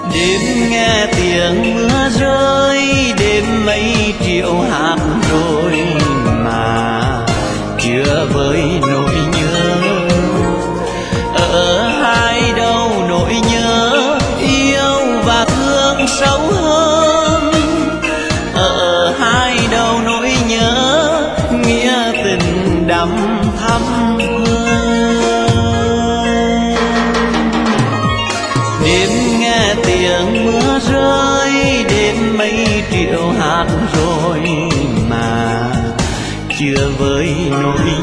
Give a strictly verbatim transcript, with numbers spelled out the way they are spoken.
Đêm nghe tiếng mưa rơi, đêm mấy triệu hát rồi mà chưa vơi nỗi nhớ. Ở hai đâu nỗi nhớ yêu và thương sâu hơn, ở hai đâu nỗi nhớ nghĩa tình đậm thắm hơn. Đêm nghe tiếng mưa rơi, đêm mấy triệu hát rồi mà chưa vơi nỗi